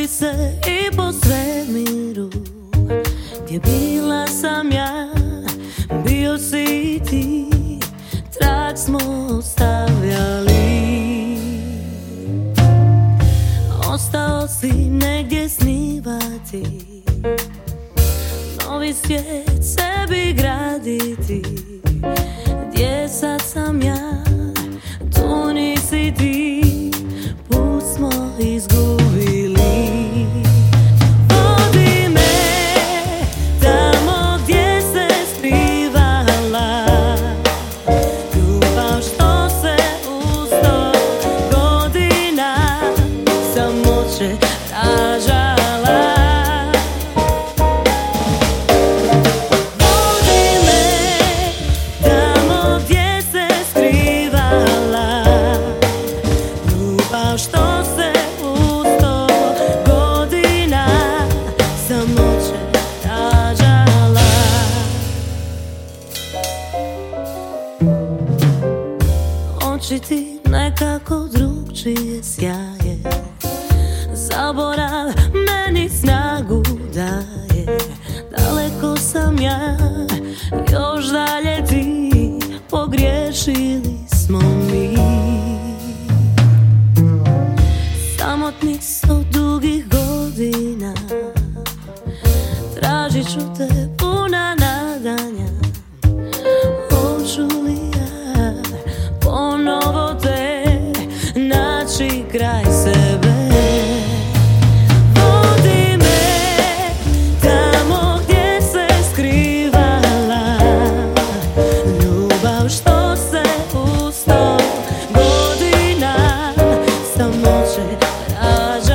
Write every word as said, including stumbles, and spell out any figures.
se i po svemiru, gdje bila sam ja, bio si i ti, trag smo ostavljali. Ostao si negdje snivati, novi svijet sebi graditi. Gdje sad sam ja, tu nisi ti, put smo izgubili. Vodi me tamo gdje se skrivala ljubav što se u sto godina samoće rađala. Vodi me tamo gdje se skrivala ljubav što se u sto godina samoće rađala. Oči ti nekako drugčije sjaje, zaborav meni snagu daje. Daleko sam ja, još dalje ti, pogriješili smo mi. Samotni sto dugih godina, tražit ću te puna nadanja. Hoću li ja ponovo te naći kraj sebe? Vodi me tamo gdje se skrivala ljubav što se u sto godina samoće rađala.